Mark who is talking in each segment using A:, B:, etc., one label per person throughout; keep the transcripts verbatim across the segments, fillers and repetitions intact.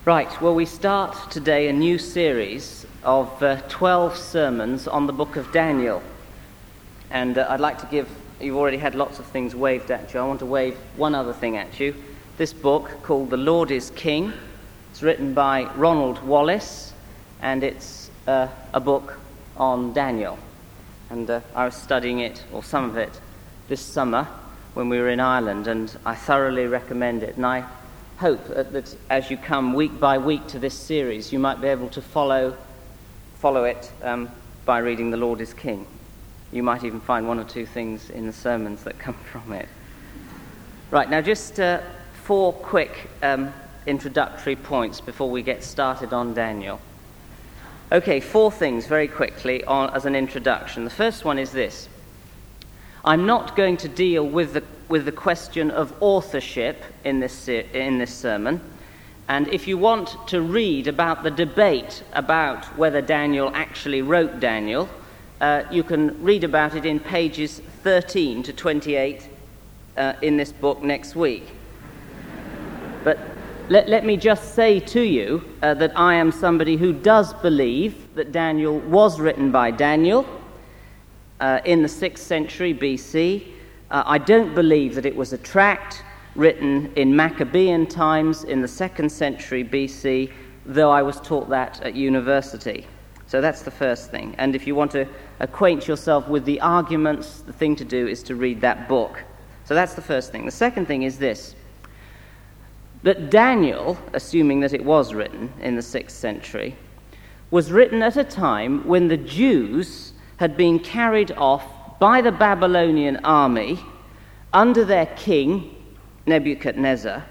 A: Right, well, we start today a new series of uh, twelve sermons on the book of Daniel. And uh, I'd like to give, you've already had lots of things waved at you. I want to wave one other thing at you. This book, called The Lord is King, it's written by Ronald Wallace, and it's uh, a book on Daniel. And uh, I was studying it, or some of it, this summer when we were in Ireland, and I thoroughly recommend it. And I hope that as you come week by week to this series, you might be able to follow follow it um, by reading The Lord is King. You might even find one or two things in the sermons that come from it. Right, now just uh, four quick um, introductory points before we get started on Daniel. Okay, four things very quickly on, as an introduction. The first one is this. I'm not going to deal with the with the question of authorship in this in this sermon. And if you want to read about the debate about whether Daniel actually wrote Daniel, uh, you can read about it in pages thirteen to twenty-eight uh, in this book next week. But let, let me just say to you uh, that I am somebody who does believe that Daniel was written by Daniel uh, in the sixth century B C. Uh, I don't believe that it was a tract written in Maccabean times in the second century B C, though I was taught that at university. So that's the first thing. And if you want to acquaint yourself with the arguments, the thing to do is to read that book. So that's the first thing. The second thing is this, that Daniel, assuming that it was written in the sixth century, was written at a time when the Jews had been carried off by the Babylonian army under their king, Nebuchadnezzar,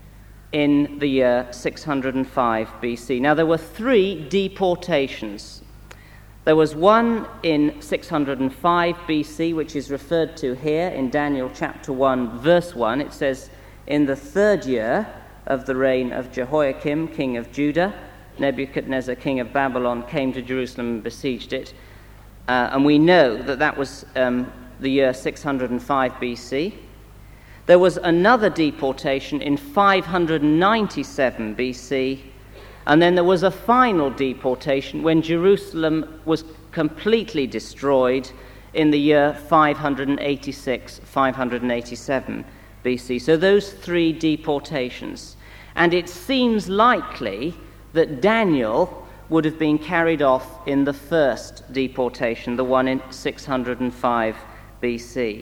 A: in the year six hundred five B C. Now, there were three deportations. There was one in six hundred five B C, which is referred to here in Daniel chapter one, verse one. It says, in the third year of the reign of Jehoiakim, king of Judah, Nebuchadnezzar, king of Babylon, came to Jerusalem and besieged it. Uh, and we know that that was um, the year six hundred five B C. There was another deportation in five hundred ninety-seven B C. And then there was a final deportation when Jerusalem was completely destroyed in the year five hundred eighty-six, five hundred eighty-seven B C. So those three deportations. And it seems likely that Daniel would have been carried off in the first deportation, the one in six hundred five B C.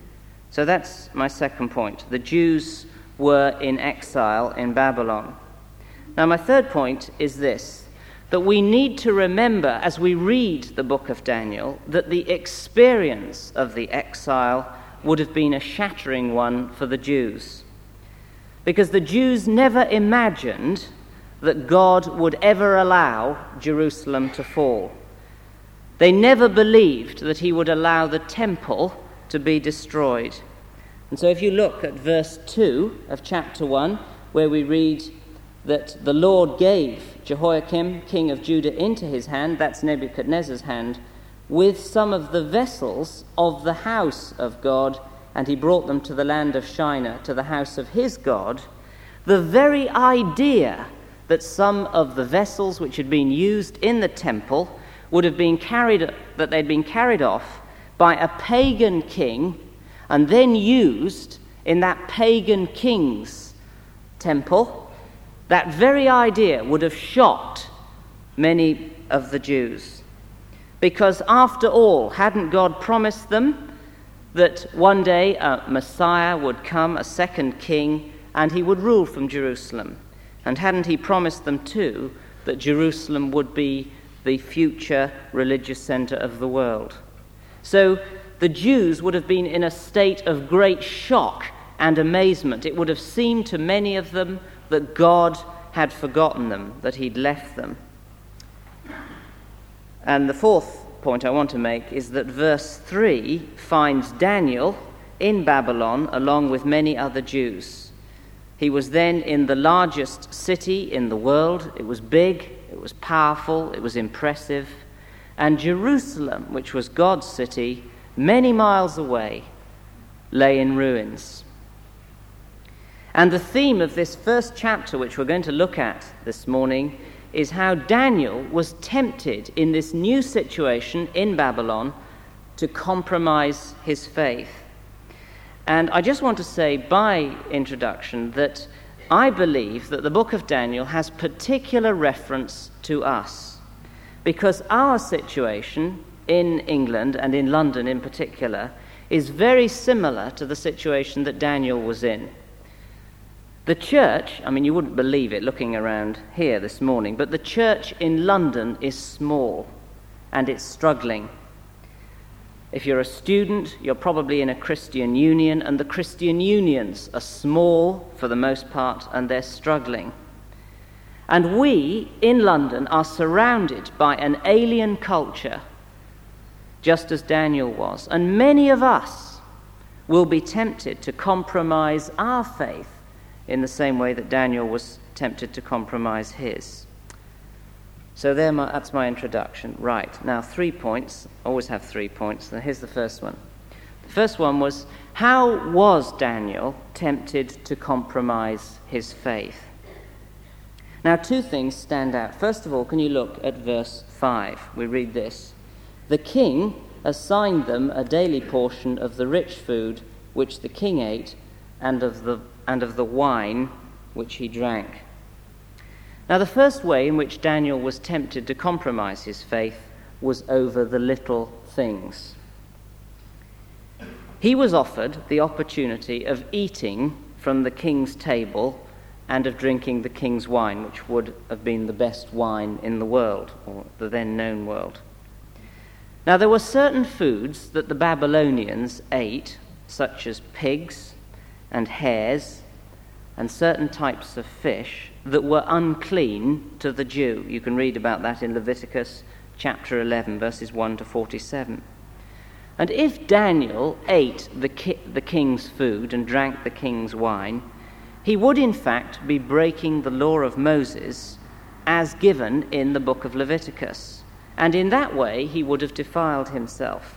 A: So that's my second point. The Jews were in exile in Babylon. Now my third point is this, that we need to remember as we read the book of Daniel that the experience of the exile would have been a shattering one for the Jews. Because the Jews never imagined that God would ever allow Jerusalem to fall. They never believed that he would allow the temple to be destroyed. And so if you look at verse two of chapter one, where we read that the Lord gave Jehoiakim, king of Judah, into his hand, that's Nebuchadnezzar's hand, with some of the vessels of the house of God, and he brought them to the land of Shinar, to the house of his God, the very idea that some of the vessels which had been used in the temple would have been carried, that they'd been carried off by a pagan king and then used in that pagan king's temple, that very idea would have shocked many of the Jews. Because after all, hadn't God promised them that one day a Messiah would come, a second king, and he would rule from Jerusalem? And hadn't he promised them too that Jerusalem would be the future religious center of the world? So the Jews would have been in a state of great shock and amazement. It would have seemed to many of them that God had forgotten them, that he'd left them. And the fourth point I want to make is that verse three finds Daniel in Babylon along with many other Jews. He was then in the largest city in the world. It was big, it was powerful, it was impressive. And Jerusalem, which was God's city, many miles away, lay in ruins. And the theme of this first chapter, which we're going to look at this morning, is how Daniel was tempted in this new situation in Babylon to compromise his faith. And I just want to say by introduction that I believe that the book of Daniel has particular reference to us, because our situation in England and in London in particular is very similar to the situation that Daniel was in. The church, I mean, you wouldn't believe it looking around here this morning, but the church in London is small and it's struggling. If you're a student, you're probably in a Christian union, and the Christian unions are small for the most part, and they're struggling. And we in London are surrounded by an alien culture, just as Daniel was. And many of us will be tempted to compromise our faith in the same way that Daniel was tempted to compromise his. So there, my, that's my introduction. Right, now three points. I always have three points. And here's the first one. The first one was, how was Daniel tempted to compromise his faith? Now two things stand out. First of all, can you look at verse five? We read this. The king assigned them a daily portion of the rich food which the king ate, and of the and of the wine which he drank. Now, the first way in which Daniel was tempted to compromise his faith was over the little things. He was offered the opportunity of eating from the king's table and of drinking the king's wine, which would have been the best wine in the world, or the then known world. Now, there were certain foods that the Babylonians ate, such as pigs and hares and certain types of fish, that were unclean to the Jew. You can read about that in Leviticus chapter eleven, verses one to forty-seven. And if Daniel ate the, ki- the king's food and drank the king's wine, he would in fact be breaking the law of Moses as given in the book of Leviticus. And in that way, he would have defiled himself.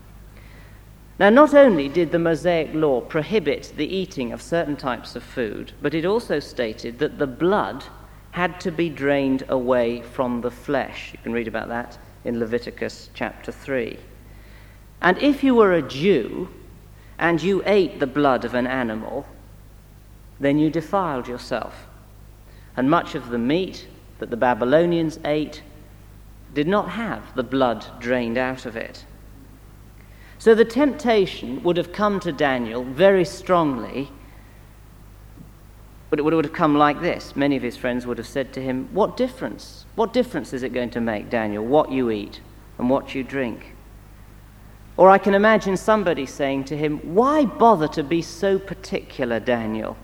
A: Now, not only did the Mosaic law prohibit the eating of certain types of food, but it also stated that the blood had to be drained away from the flesh. You can read about that in Leviticus chapter three. And if you were a Jew and you ate the blood of an animal, then you defiled yourself. And much of the meat that the Babylonians ate did not have the blood drained out of it. So the temptation would have come to Daniel very strongly, but it would have come like this. Many of his friends would have said to him, what difference? What difference is it going to make, Daniel, what you eat and what you drink? Or I can imagine somebody saying to him, why bother to be so particular, Daniel?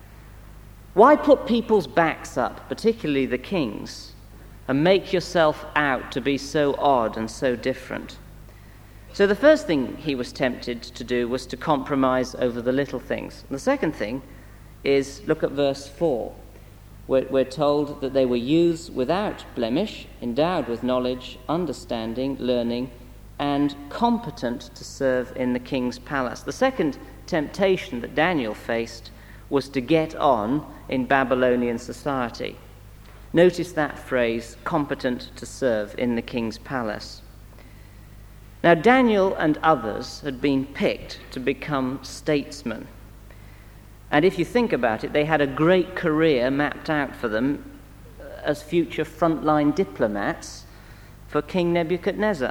A: Why put people's backs up, particularly the king's, and make yourself out to be so odd and so different? So the first thing he was tempted to do was to compromise over the little things. And the second thing is, look at verse four. We're, we're told that they were youths without blemish, endowed with knowledge, understanding, learning, and competent to serve in the king's palace. The second temptation that Daniel faced was to get on in Babylonian society. Notice that phrase, competent to serve in the king's palace. Now, Daniel and others had been picked to become statesmen. And if you think about it, they had a great career mapped out for them as future frontline diplomats for King Nebuchadnezzar.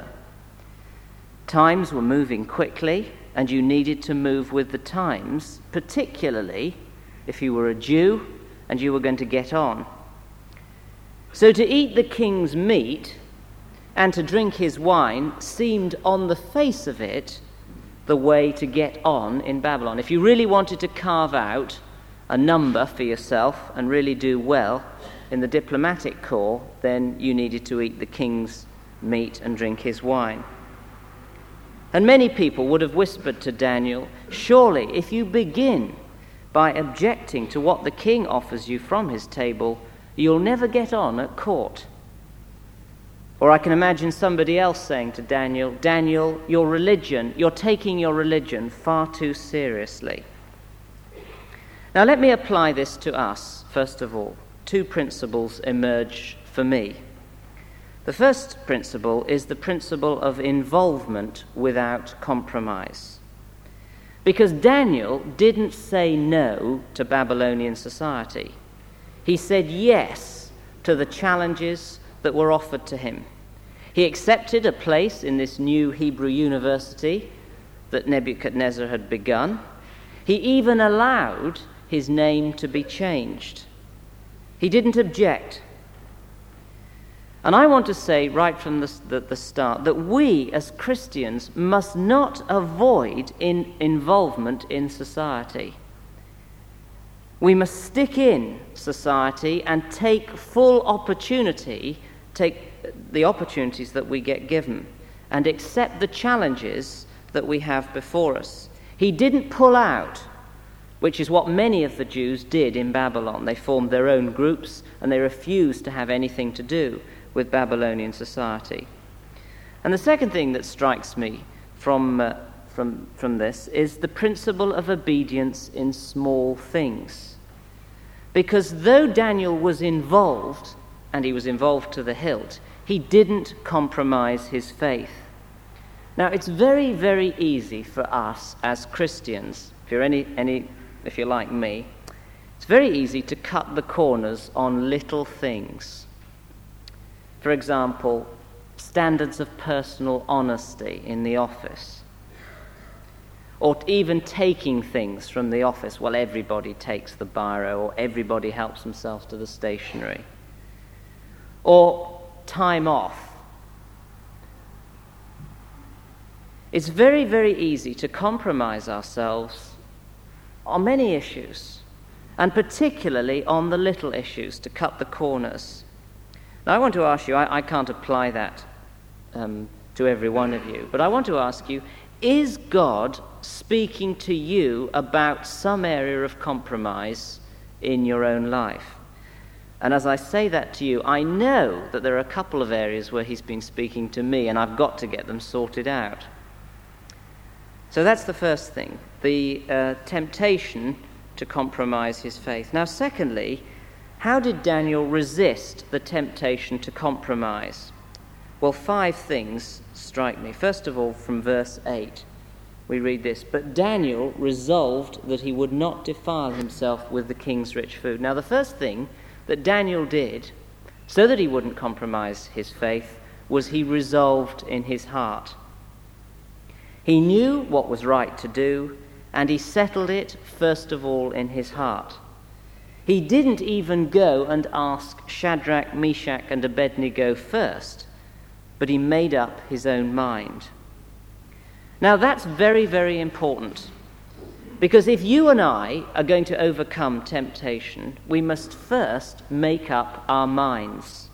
A: Times were moving quickly, and you needed to move with the times, particularly if you were a Jew and you were going to get on. So to eat the king's meat and to drink his wine seemed on the face of it the way to get on in Babylon. If you really wanted to carve out a number for yourself and really do well in the diplomatic corps, then you needed to eat the king's meat and drink his wine. And many people would have whispered to Daniel, surely if you begin by objecting to what the king offers you from his table, you'll never get on at court. Or I can imagine somebody else saying to Daniel, Daniel, your religion, you're taking your religion far too seriously. Now let me apply this to us, first of all. Two principles emerge for me. The first principle is the principle of involvement without compromise. Because Daniel didn't say no to Babylonian society. He said yes to the challenges that were offered to him. He accepted a place in this new Hebrew university that Nebuchadnezzar had begun. He even allowed his name to be changed. He didn't object. And I want to say right from the, the, the start that we as Christians must not avoid in involvement in society. We must stick in society and take full opportunity, take the opportunities that we get given, and accept the challenges that we have before us. He didn't pull out, which is what many of the Jews did in Babylon. They formed their own groups and they refused to have anything to do with Babylonian society. And the second thing that strikes me from, uh, from, from this is the principle of obedience in small things. Because though Daniel was involved, and he was involved to the hilt, he didn't compromise his faith. Now, it's very, very easy for us as Christians, if you're any, any, if you're like me, it's very easy to cut the corners on little things. For example, standards of personal honesty in the office. Or even taking things from the office. Well, everybody takes the biro, or everybody helps themselves to the stationery. Or time off. It's very, very easy to compromise ourselves on many issues, and particularly on the little issues, to cut the corners. Now, I want to ask you, I, I can't apply that um, to every one of you, but I want to ask you, is God speaking to you about some area of compromise in your own life? And as I say that to you, I know that there are a couple of areas where he's been speaking to me, and I've got to get them sorted out. So that's the first thing, the uh, temptation to compromise his faith. Now, secondly, how did Daniel resist the temptation to compromise? Well, five things strike me. First of all, from verse eight, we read this: "But Daniel resolved that he would not defile himself with the king's rich food." Now, the first thing that Daniel did, so that he wouldn't compromise his faith, was he resolved in his heart. He knew what was right to do, and he settled it first of all in his heart. He didn't even go and ask Shadrach, Meshach, and Abednego first, but he made up his own mind. Now that's very, very important, because if you and I are going to overcome temptation, we must first make up our minds.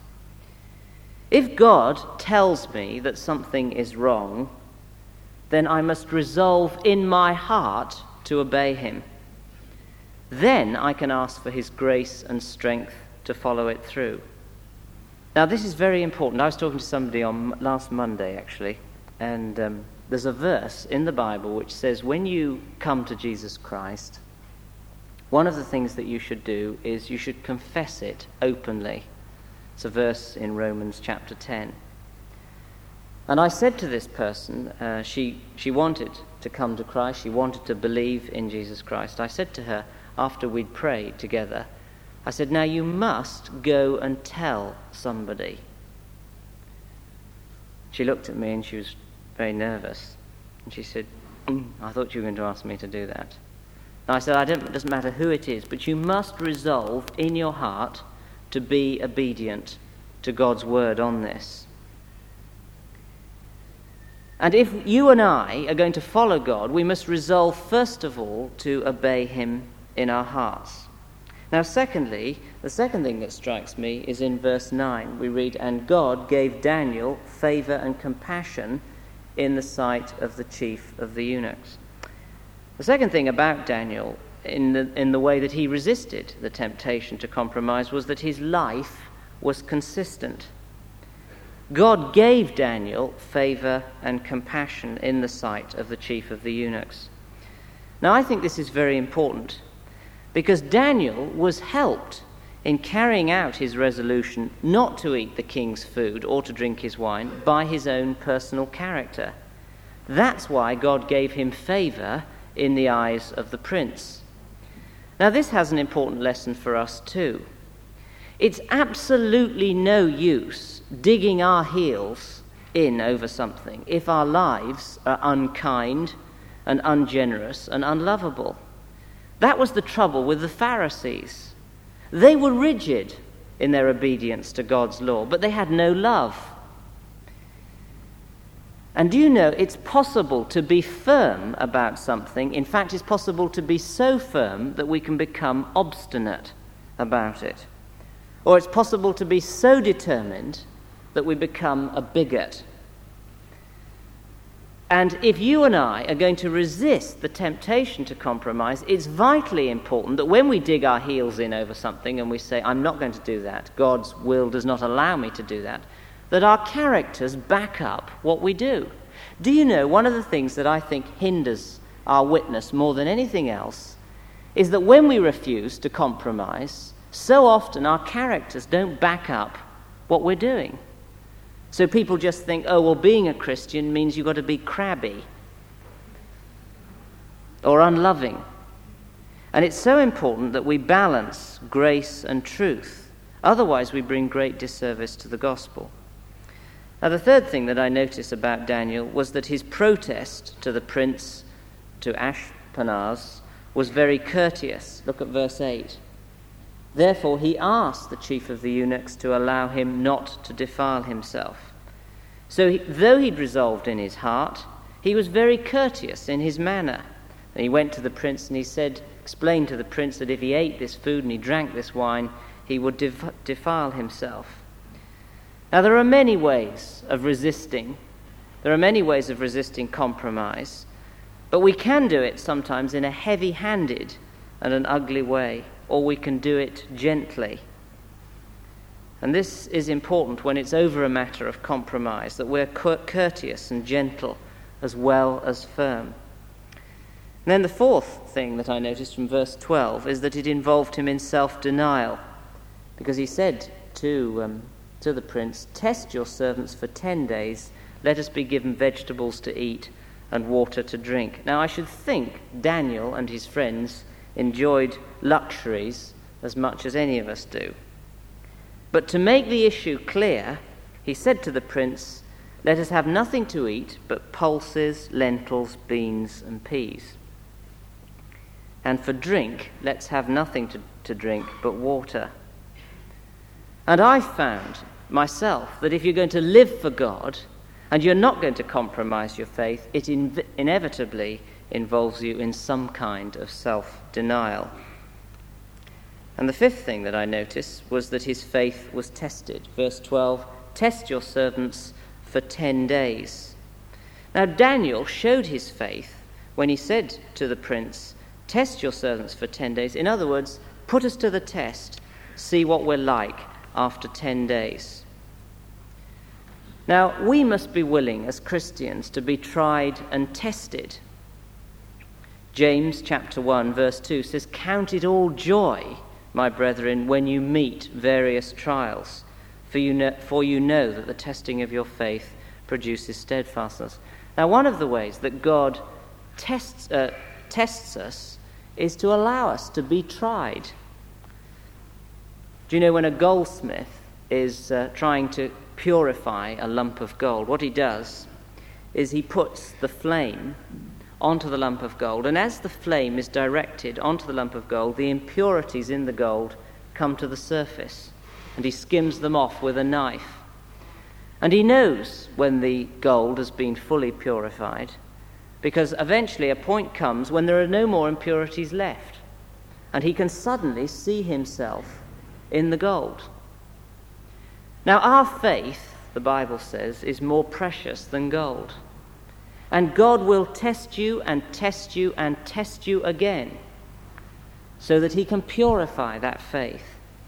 A: If God tells me that something is wrong, then I must resolve in my heart to obey him. Then I can ask for his grace and strength to follow it through. Now, this is very important. I was talking to somebody on last Monday, actually, and um, there's a verse in the Bible which says when you come to Jesus Christ, one of the things that you should do is you should confess it openly. It's a verse in Romans chapter ten. And I said to this person, uh, she, she wanted to come to Christ, she wanted to believe in Jesus Christ. I said to her, after we'd prayed together, I said, now you must go and tell somebody. She looked at me and she was very nervous. And she said, mm, I thought you were going to ask me to do that. And I said, I don't, it doesn't matter who it is, but you must resolve in your heart to be obedient to God's word on this. And if you and I are going to follow God, we must resolve first of all to obey him in our hearts. Now, secondly, the second thing that strikes me is in verse nine. We read, "And God gave Daniel favor and compassion in the sight of the chief of the eunuchs." The second thing about Daniel, in the, in the way that he resisted the temptation to compromise, was that his life was consistent. God gave Daniel favor and compassion in the sight of the chief of the eunuchs. Now, I think this is very important, because Daniel was helped in carrying out his resolution not to eat the king's food or to drink his wine by his own personal character. That's why God gave him favor in the eyes of the prince. Now, this has an important lesson for us too. It's absolutely no use digging our heels in over something if our lives are unkind and ungenerous and unlovable. That was the trouble with the Pharisees. They were rigid in their obedience to God's law, but they had no love. And do you know, it's possible to be firm about something. In fact, it's possible to be so firm that we can become obstinate about it. Or it's possible to be so determined that we become a bigot. And if you and I are going to resist the temptation to compromise, it's vitally important that when we dig our heels in over something and we say, I'm not going to do that, God's will does not allow me to do that, that our characters back up what we do. Do you know, one of the things that I think hinders our witness more than anything else is that when we refuse to compromise, so often our characters don't back up what we're doing. So people just think, oh, well, being a Christian means you've got to be crabby or unloving. And it's so important that we balance grace and truth. Otherwise, we bring great disservice to the gospel. Now, the third thing that I notice about Daniel was that his protest to the prince, to Ashpenaz, was very courteous. Look at verse eight. Therefore he asked the chief of the eunuchs to allow him not to defile himself. So he, though he'd resolved in his heart, he was very courteous in his manner. And he went to the prince and he said, explained to the prince that if he ate this food and he drank this wine, he would def- defile himself. Now there are many ways of resisting. There are many ways of resisting compromise, but we can do it sometimes in a heavy-handed and an ugly way, or we can do it gently. And this is important when it's over a matter of compromise, that we're courteous and gentle as well as firm. And then the fourth thing that I noticed from verse twelve is that it involved him in self-denial, because he said to, um, to the prince, test your servants for ten days, let us be given vegetables to eat and water to drink. Now I should think Daniel and his friends enjoyed luxuries as much as any of us do. But to make the issue clear, he said to the prince, let us have nothing to eat but pulses, lentils, beans, and peas. And for drink, let's have nothing to, to drink but water. And I found myself that if you're going to live for God and you're not going to compromise your faith, it in- inevitably involves you in some kind of self-denial. And the fifth thing that I noticed was that his faith was tested. Verse twelve, test your servants for ten days. Now Daniel showed his faith when he said to the prince, test your servants for ten days. In other words, put us to the test, see what we're like after ten days. Now, we must be willing as Christians to be tried and tested. James chapter one verse two says, count it all joy, my brethren, when you meet various trials, for you know, for you know that the testing of your faith produces steadfastness. Now, one of the ways that God tests, uh, tests us is to allow us to be tried. Do you know when a goldsmith is uh, trying to purify a lump of gold, what he does is he puts the flame onto the lump of gold, and as the flame is directed onto the lump of gold, the impurities in the gold come to the surface, and he skims them off with a knife. And he knows when the gold has been fully purified, because eventually a point comes when there are no more impurities left, and he can suddenly see himself in the gold. Now, our faith, the Bible says, is more precious than gold. And God will test you and test you and test you again so that he can purify that faith.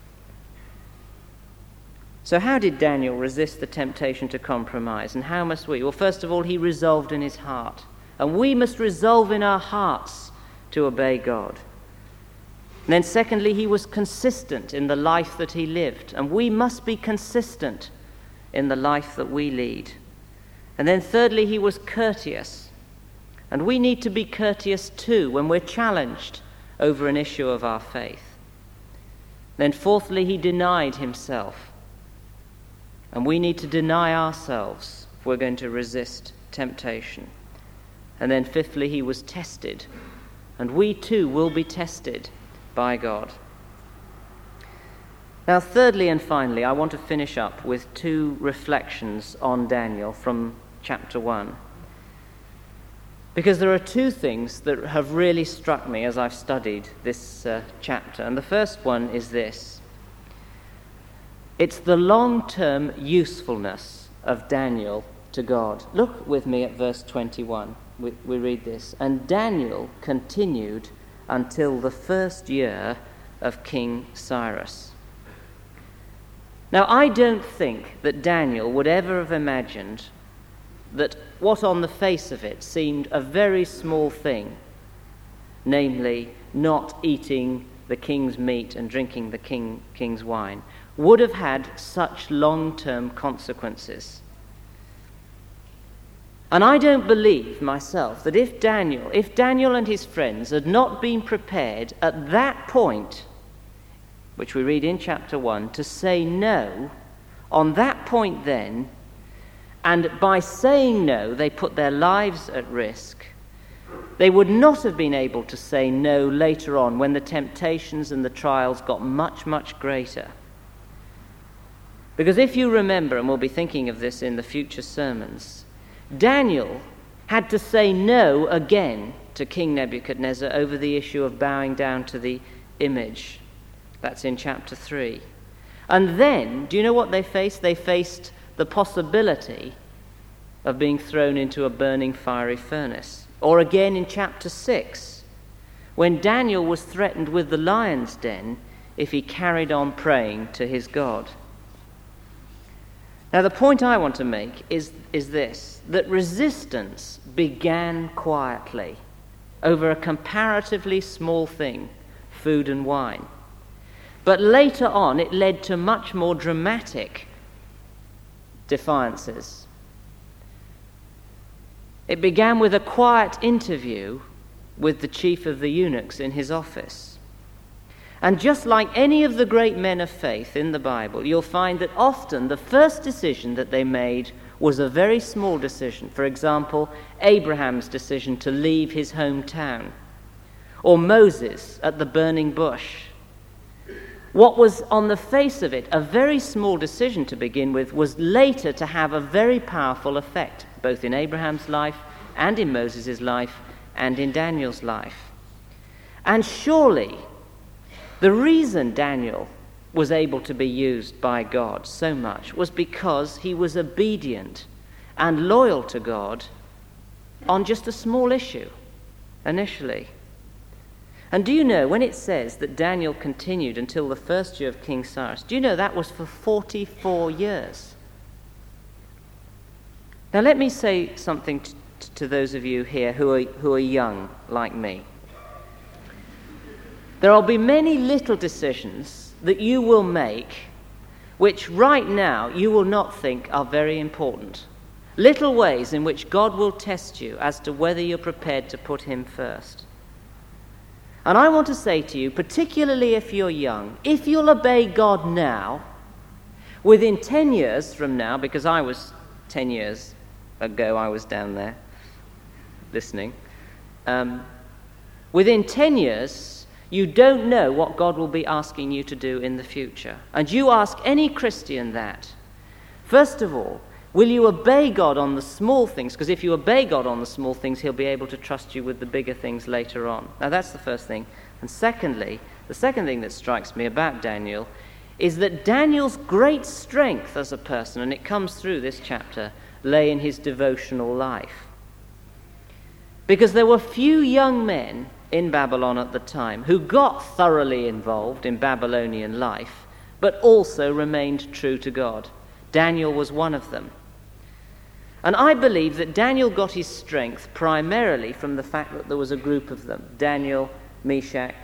A: So how did Daniel resist the temptation to compromise, and how must we? Well, first of all, he resolved in his heart. And we must resolve in our hearts to obey God. And then secondly, he was consistent in the life that he lived. And we must be consistent in the life that we lead. And then thirdly, he was courteous. And we need to be courteous too when we're challenged over an issue of our faith. Then fourthly, he denied himself. And we need to deny ourselves if we're going to resist temptation. And then fifthly, he was tested. And we too will be tested by God. Now, thirdly and finally, I want to finish up with two reflections on Daniel from chapter one. Because there are two things that have really struck me as I've studied this uh, chapter. And the first one is this. It's the long-term usefulness of Daniel to God. Look with me at verse twenty-one. We, we read this. And Daniel continued until the first year of King Cyrus. Now, I don't think that Daniel would ever have imagined that what on the face of it seemed a very small thing, namely not eating the king's meat and drinking the king, king's wine, would have had such long-term consequences. And I don't believe myself that if Daniel, if Daniel and his friends had not been prepared at that point, which we read in chapter one, to say no, on that point then, and by saying no, they put their lives at risk, they would not have been able to say no later on when the temptations and the trials got much, much greater. Because if you remember, and we'll be thinking of this in the future sermons, Daniel had to say no again to King Nebuchadnezzar over the issue of bowing down to the image. That's in chapter three. And then, do you know what they faced? They faced the possibility of being thrown into a burning fiery furnace. Or again in chapter six, when Daniel was threatened with the lion's den if he carried on praying to his God. Now, the point I want to make is, is this, that resistance began quietly over a comparatively small thing, food and wine. But later on, it led to much more dramatic defiances. It began with a quiet interview with the chief of the eunuchs in his office. And just like any of the great men of faith in the Bible, you'll find that often the first decision that they made was a very small decision. For example, Abraham's decision to leave his hometown, or Moses at the burning bush. What was on the face of it a very small decision to begin with was later to have a very powerful effect, both in Abraham's life and in Moses' life and in Daniel's life. And surely the reason Daniel was able to be used by God so much was because he was obedient and loyal to God on just a small issue initially. And do you know, when it says that Daniel continued until the first year of King Cyrus, do you know that was for forty-four years? Now let me say something t- t- to those of you here who are, who are young like me. There will be many little decisions that you will make which right now you will not think are very important. Little ways in which God will test you as to whether you're prepared to put him first. And I want to say to you, particularly if you're young, if you'll obey God now, within ten years from now, because I was ten years ago, I was down there listening, um, within ten years, you don't know what God will be asking you to do in the future. And you ask any Christian that. First of all, will you obey God on the small things? Because if you obey God on the small things, he'll be able to trust you with the bigger things later on. Now, that's the first thing. And secondly, the second thing that strikes me about Daniel is that Daniel's great strength as a person, and it comes through this chapter, lay in his devotional life. Because there were few young men in Babylon at the time who got thoroughly involved in Babylonian life, but also remained true to God. Daniel was one of them. And I believe that Daniel got his strength primarily from the fact that there was a group of them, Daniel, Meshach,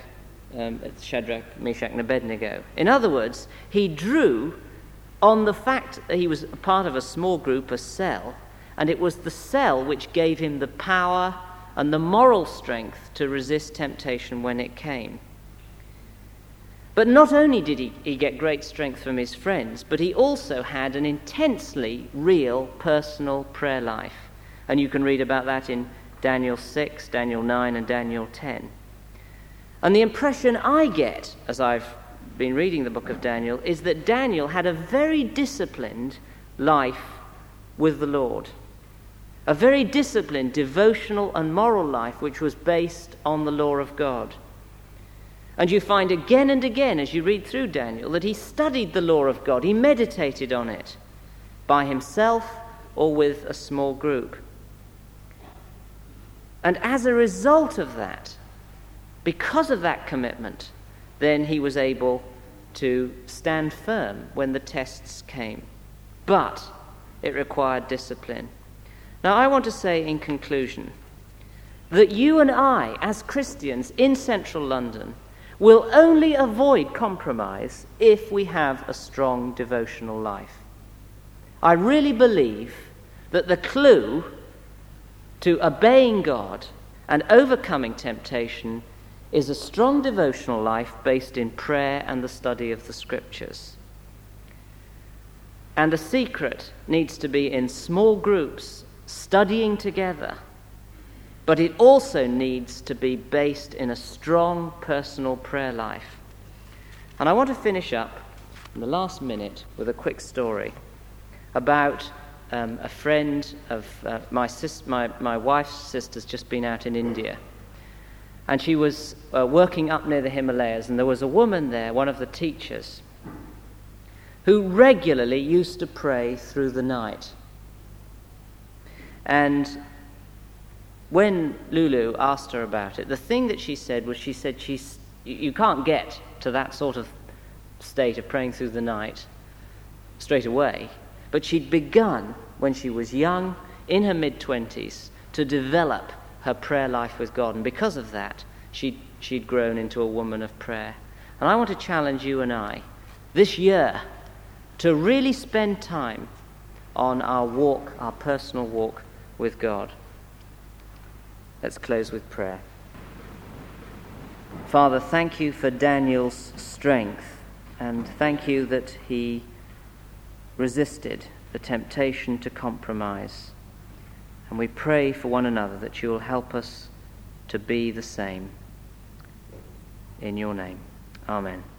A: um, Shadrach, Meshach, and Abednego. In other words, he drew on the fact that he was a part of a small group, a cell, and it was the cell which gave him the power and the moral strength to resist temptation when it came. But not only did he, he get great strength from his friends, but he also had an intensely real personal prayer life. And you can read about that in Daniel six, Daniel nine, and Daniel ten. And the impression I get, as I've been reading the book of Daniel, is that Daniel had a very disciplined life with the Lord. A very disciplined, devotional and moral life which was based on the law of God. And you find again and again as you read through Daniel that he studied the law of God, he meditated on it by himself or with a small group. And as a result of that, because of that commitment, then he was able to stand firm when the tests came. But it required discipline. Now I want to say in conclusion that you and I, as Christians in central London, will only avoid compromise if we have a strong devotional life. I really believe that the clue to obeying God and overcoming temptation is a strong devotional life based in prayer and the study of the Scriptures. And the secret needs to be in small groups, studying together. But it also needs to be based in a strong personal prayer life. And I want to finish up in the last minute with a quick story about um, a friend of uh, my, sis- my my wife's sister's just been out in India. And she was uh, working up near the Himalayas, and there was a woman there, one of the teachers, who regularly used to pray through the night. And when Lulu asked her about it, the thing that she said was, she said, she's, you can't get to that sort of state of praying through the night straight away. But she'd begun when she was young, in her mid-twenties, to develop her prayer life with God. And because of that, she'd, she'd grown into a woman of prayer. And I want to challenge you and I, this year, to really spend time on our walk, our personal walk with God. Let's close with prayer. Father, thank you for Daniel's strength, and thank you that he resisted the temptation to compromise. And we pray for one another that you will help us to be the same. In your name. Amen.